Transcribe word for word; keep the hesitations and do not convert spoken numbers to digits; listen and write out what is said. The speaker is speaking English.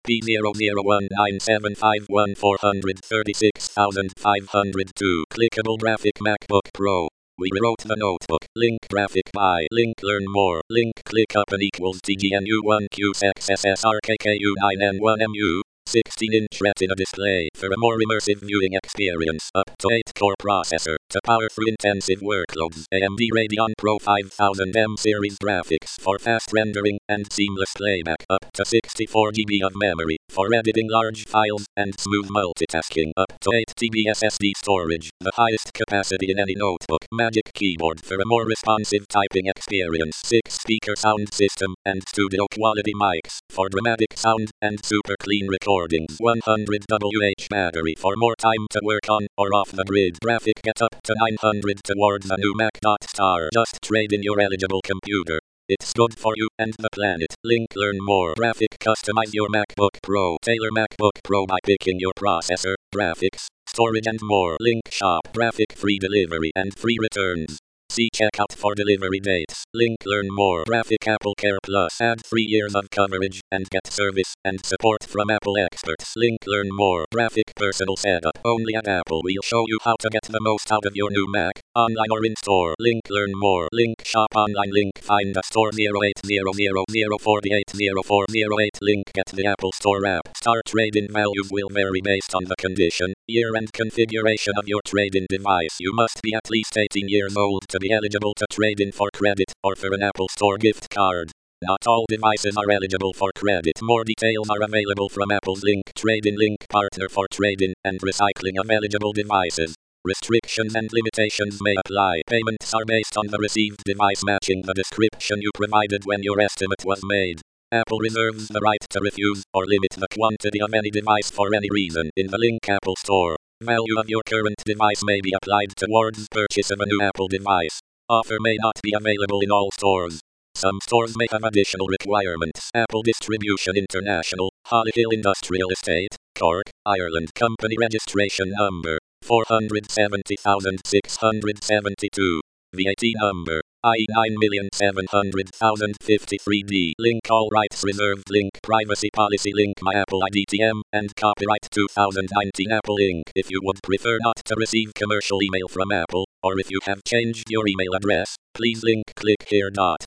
P zero zero one nine seven five one four three six five zero two. Clickable graphic MacBook Pro. We rewrote the notebook. Link graphic by. Link learn more. Link click up and equals T G N U one Q X S S R K K U nine N one M U. sixteen inch Retina display for a more immersive viewing experience. Up to eight core processor to power through intensive workloads. A M D Radeon Pro five thousand M series graphics for fast rendering and seamless playback. Up to sixty-four gigabytes of memory for editing large files and smooth multitasking. Up to eight terabytes S S D storage, the highest capacity in any notebook. Magic Keyboard for a more responsive typing experience. six speaker sound system and studio quality mics for dramatic sound and super clean recordings. one hundred watt battery for more time to work on or off the grid. Graphic get up to nine hundred towards a new Mac. Star. Just trade in your eligible computer. It's good for you and the planet. Link learn more. Graphic customize your MacBook Pro. Tailor MacBook Pro by picking your processor, graphics, storage and more. Link shop. Graphic free delivery and free returns. See checkout for delivery dates. Link learn more. Graphic Apple Care Plus. Add three years of coverage and get service and support from Apple experts. Link learn more. Graphic personal setup. Only at Apple we'll show you how to get the most out of your new Mac, online or in store. Link learn more. Link shop online. Link find a store zero eight zero zero zero four eight zero four zero eight. Link get the Apple Store app. Star trade-in values will vary based on the condition, year and configuration of your trade-in device. You must be at least eighteen years old to be eligible to trade in for credit or for an Apple Store gift card. Not all devices are eligible for credit. More details are available from Apple's Link Trade-in Link partner for trade-in and recycling of eligible devices. Restrictions and limitations may apply. Payments are based on the received device matching the description you provided when your estimate was made. Apple reserves the right to refuse or limit the quantity of any device for any reason in the Link Apple Store. Value of your current device may be applied towards purchase of a new Apple device. Offer may not be available in all stores. Some stores may have additional requirements. Apple Distribution International, Hollyhill Industrial Estate, Cork, Ireland. Company registration number four hundred seventy thousand six hundred seventy-two. V A T number I E nine million seven hundred thousand fifty-three D. Link all rights reserved. Link privacy policy. Link my Apple I D T M and copyright two thousand nineteen Apple Incorporated. If you would prefer not to receive commercial email from Apple, or if you have changed your email address, please link click here. Dot.